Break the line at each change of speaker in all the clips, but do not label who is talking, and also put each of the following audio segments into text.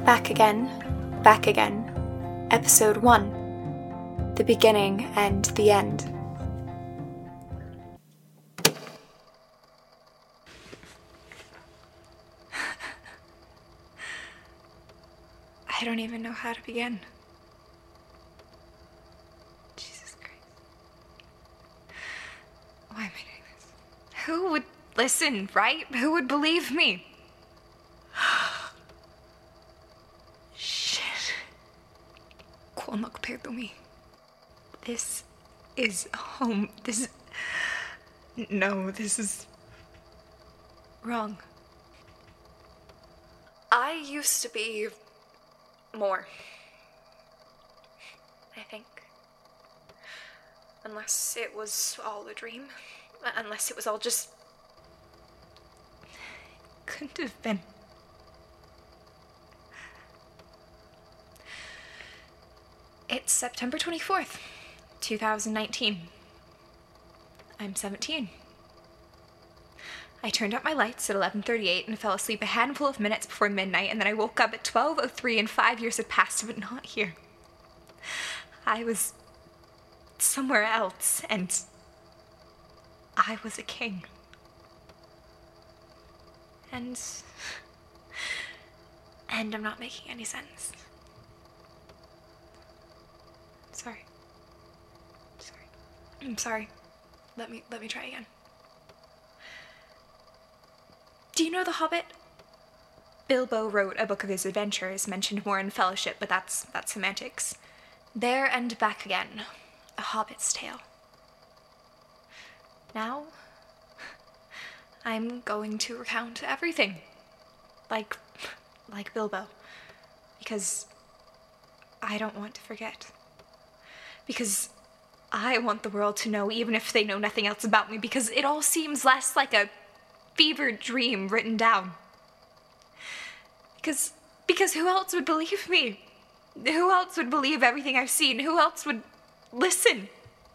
Back Again, Episode 1, The Beginning and the End. I don't even know how to begin. Jesus Christ. Why am I doing this? Who would listen, right? Who would believe me? Shit. ¿Cuál no perdo me? This is home. This is wrong. I used to be more, I think. Unless it was all a dream. Unless it was all just... couldn't have been. It's September 24th, 2019. I'm 17. I turned out my lights at 11:38 and fell asleep a handful of minutes before midnight, and then I woke up at 12:03 and 5 years had passed, but not here. I was somewhere else, and I was a king. And I'm not making any sense. I'm sorry. Let me try again. Do you know The Hobbit? Bilbo wrote a book of his adventures, mentioned more in Fellowship, but that's semantics. There and Back Again, a Hobbit's tale. Now, I'm going to recount everything. Like Bilbo. Because I don't want to forget. Because I want the world to know, even if they know nothing else about me, because it all seems less like a fevered dream written down. Because who else would believe me? Who else would believe everything I've seen? Who else would listen?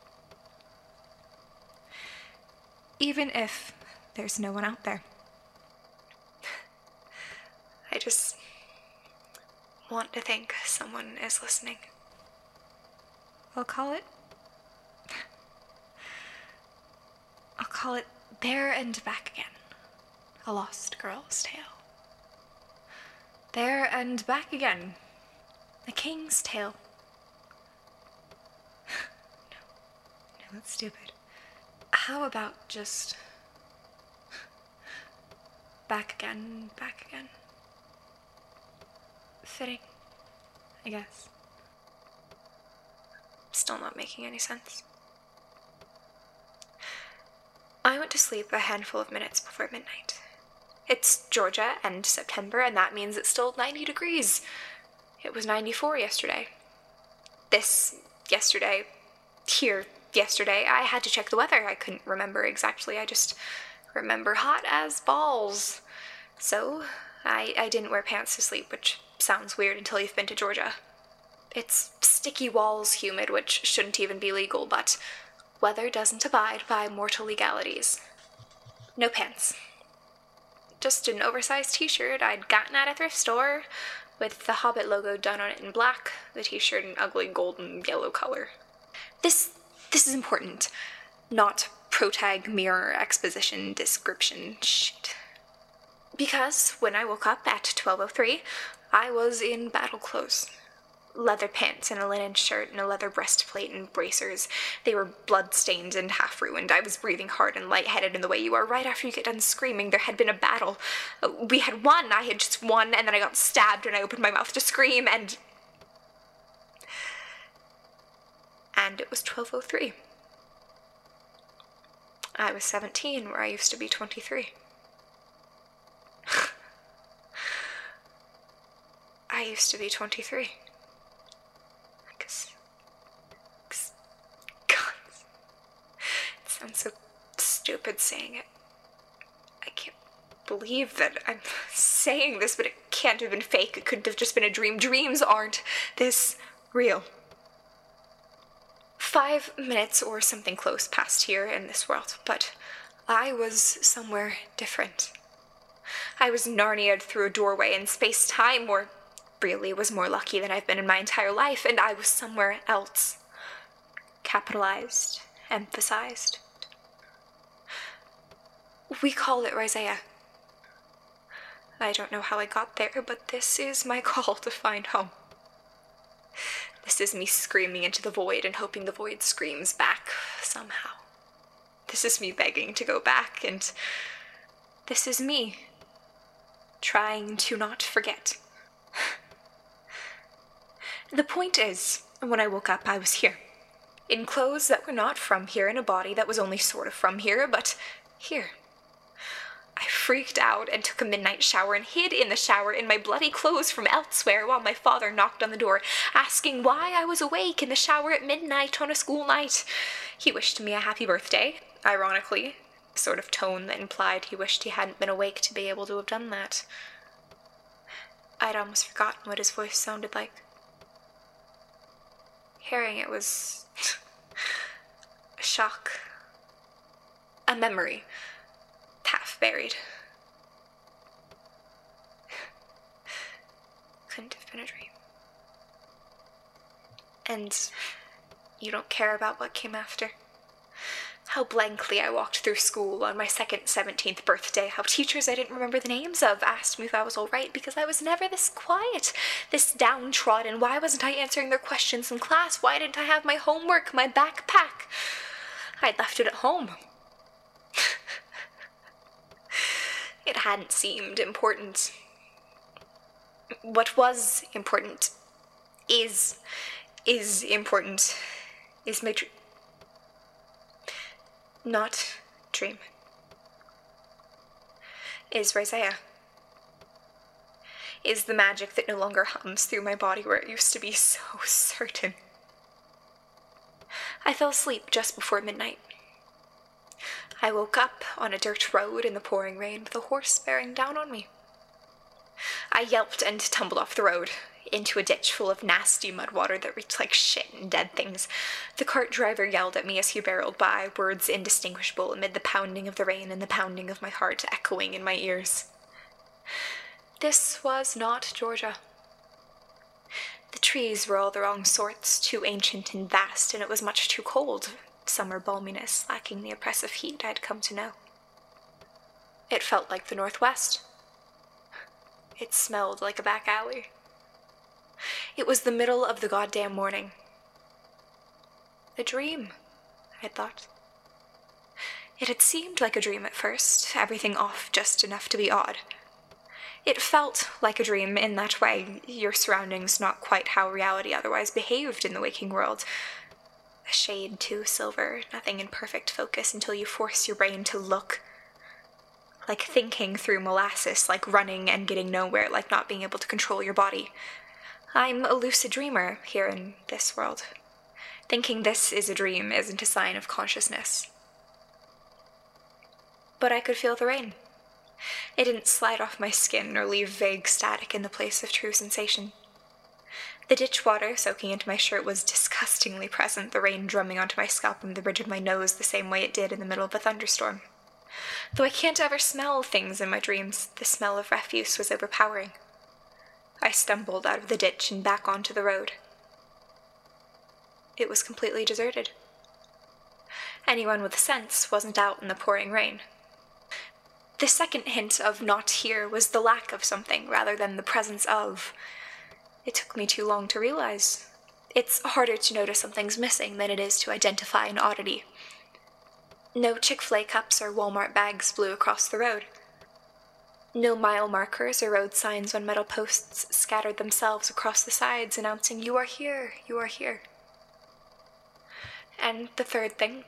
Even if there's no one out there. I just want to think someone is listening. I'll call it There and Back Again, a lost girl's tale. There and Back Again, a king's tale. No, that's stupid. How about just Back Again. Fitting, I guess. Still not making any sense. I went to sleep a handful of minutes before midnight. It's Georgia and September, and that means it's still 90 degrees. It was 94 yesterday. Yesterday. I had to check the weather. I couldn't remember exactly. I just remember hot as balls. So, I didn't wear pants to sleep, which sounds weird until you've been to Georgia. It's sticky walls humid, which shouldn't even be legal, but weather doesn't abide by mortal legalities. No pants. Just an oversized t-shirt I'd gotten at a thrift store, with the Hobbit logo done on it in black, the t-shirt in ugly golden yellow color. This is important. Not protag, mirror, exposition, description shit. Because when I woke up at 12:03, I was in battle clothes. Leather pants and a linen shirt and a leather breastplate and bracers. They were blood-stained and half-ruined. I was breathing hard and lightheaded in the way you are right after you get done screaming. There had been a battle. We had won. I had just won, and then I got stabbed and I opened my mouth to scream, and it was 12:03. I was 17, where I used to be 23. I used to be 23. God, it sounds so stupid saying it. I can't believe that I'm saying this, but it can't have been fake. It couldn't have just been a dream. Dreams aren't this real. 5 minutes or something close passed here in this world, but I was somewhere different. I was Narnia'd through a doorway in space-time, or really was more lucky than I've been in my entire life, and I was somewhere else. Capitalized, emphasized. We call it Rhizea. I don't know how I got there, but this is my call to find home. This is me screaming into the void and hoping the void screams back somehow. This is me begging to go back, and this is me trying to not forget. The point is, when I woke up, I was here. In clothes that were not from here, in a body that was only sort of from here, but here. I freaked out and took a midnight shower and hid in the shower in my bloody clothes from elsewhere while my father knocked on the door, asking why I was awake in the shower at midnight on a school night. He wished me a happy birthday, ironically, the sort of tone that implied he wished he hadn't been awake to be able to have done that. I'd almost forgotten what his voice sounded like. Hearing it was a shock, a memory, half buried. Couldn't have been a dream. And you don't care about what came after. How blankly I walked through school on my second 17th birthday, how teachers I didn't remember the names of asked me if I was all right because I was never this quiet, this downtrodden. Why wasn't I answering their questions in class? Why didn't I have my homework, my backpack? I'd left it at home. It hadn't seemed important. What was important is important, is my not dream. Is Rhizea. Is the magic that no longer hums through my body where it used to be so certain. I fell asleep just before midnight. I woke up on a dirt road in the pouring rain with a horse bearing down on me. I yelped and tumbled off the road, into a ditch full of nasty mud water that reeked like shit and dead things. The cart driver yelled at me as he barreled by, words indistinguishable amid the pounding of the rain and the pounding of my heart echoing in my ears. This was not Georgia. The trees were all the wrong sorts, too ancient and vast, and it was much too cold, summer balminess lacking the oppressive heat I'd come to know. It felt like the Northwest. It smelled like a back alley. It was the middle of the goddamn morning. A dream, I thought. It had seemed like a dream at first, everything off just enough to be odd. It felt like a dream in that way, your surroundings not quite how reality otherwise behaved in the waking world. A shade too silver, nothing in perfect focus until you force your brain to look. Like thinking through molasses, like running and getting nowhere, like not being able to control your body. I'm a lucid dreamer here in this world. Thinking this is a dream isn't a sign of consciousness. But I could feel the rain. It didn't slide off my skin or leave vague static in the place of true sensation. The ditch water soaking into my shirt was disgustingly present, the rain drumming onto my scalp and the bridge of my nose the same way it did in the middle of a thunderstorm. Though I can't ever smell things in my dreams, the smell of refuse was overpowering. I stumbled out of the ditch and back onto the road. It was completely deserted. Anyone with sense wasn't out in the pouring rain. The second hint of not here was the lack of something rather than the presence of. It took me too long to realize. It's harder to notice something's missing than it is to identify an oddity. No Chick-fil-A cups or Walmart bags blew across the road. No mile markers or road signs on metal posts scattered themselves across the sides announcing, "You are here, you are here." And the third thing,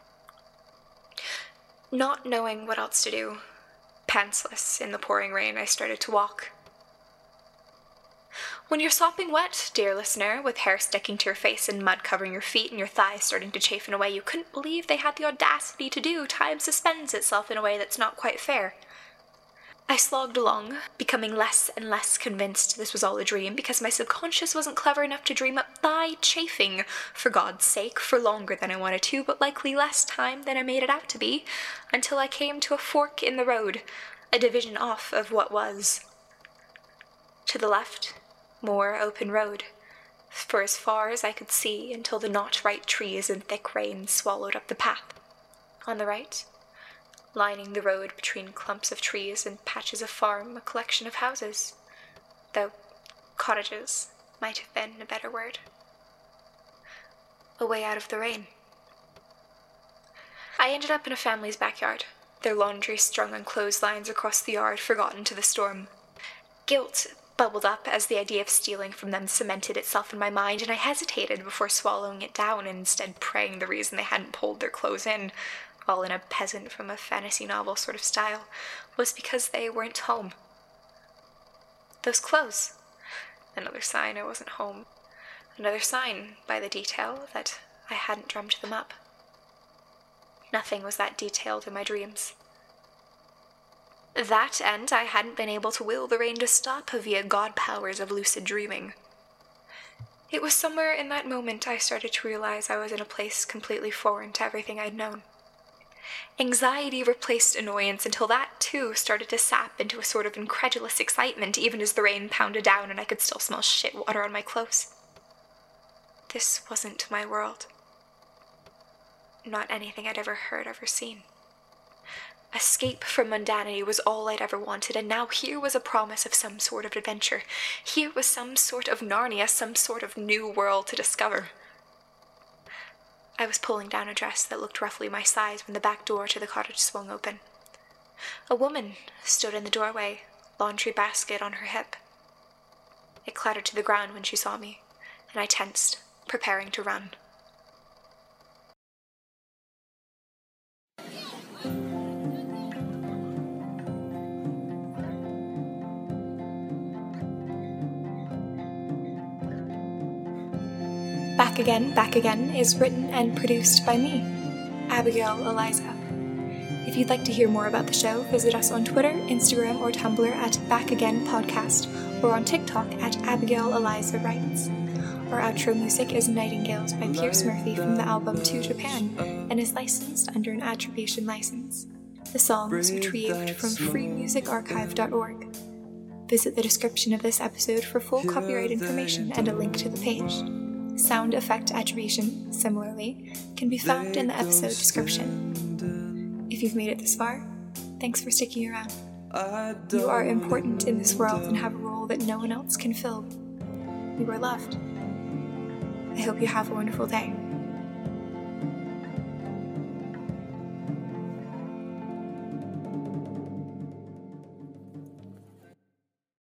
not knowing what else to do, pantsless in the pouring rain, I started to walk. When you're sopping wet, dear listener, with hair sticking to your face and mud covering your feet and your thighs starting to chafe in a way you couldn't believe they had the audacity to do, time suspends itself in a way that's not quite fair. I slogged along, becoming less and less convinced this was all a dream because my subconscious wasn't clever enough to dream up thigh chafing, for God's sake, for longer than I wanted to, but likely less time than I made it out to be, until I came to a fork in the road, a division off of what was. To the left, More open road, for as far as I could see until the not-right trees and thick rain swallowed up the path. On the right, lining the road between clumps of trees and patches of farm, a collection of houses, though cottages might have been a better word. A way out of the rain. I ended up in a family's backyard, their laundry strung on clotheslines across the yard, forgotten to the storm. Guilt bubbled up as the idea of stealing from them cemented itself in my mind, and I hesitated before swallowing it down and instead praying the reason they hadn't pulled their clothes in, all in a peasant from a fantasy novel sort of style, was because they weren't home. Those clothes. Another sign I wasn't home. Another sign, by the detail, that I hadn't drummed them up. Nothing was that detailed in my dreams. That, and I hadn't been able to will the rain to stop via god powers of lucid dreaming. It was somewhere in that moment I started to realize I was in a place completely foreign to everything I'd known. Anxiety replaced annoyance until that, too, started to sap into a sort of incredulous excitement even as the rain pounded down and I could still smell shit water on my clothes. This wasn't my world. Not anything I'd ever heard, ever seen. Escape from mundanity was all I'd ever wanted, and now here was a promise of some sort of adventure. Here was some sort of Narnia, some sort of new world to discover. I was pulling down a dress that looked roughly my size when the back door to the cottage swung open. A woman stood in the doorway, laundry basket on her hip. It clattered to the ground when she saw me, and I tensed, preparing to run. Back Again is written and produced by me, Abigail Eliza. If you'd like to hear more about the show, visit us on Twitter, Instagram, or Tumblr at Back Again Podcast, or on TikTok at Abigail Eliza Writes. Our outro music is Nightingales by Pierce Murphy from the album To Japan, and is licensed under an attribution license. The song was retrieved from freemusicarchive.org. Visit the description of this episode for full copyright information and a link to the page. Sound effect attribution, similarly, can be found in the episode description. If you've made it this far, thanks for sticking around. You are important in this world and have a role that no one else can fill. You are loved. I hope you have a wonderful day.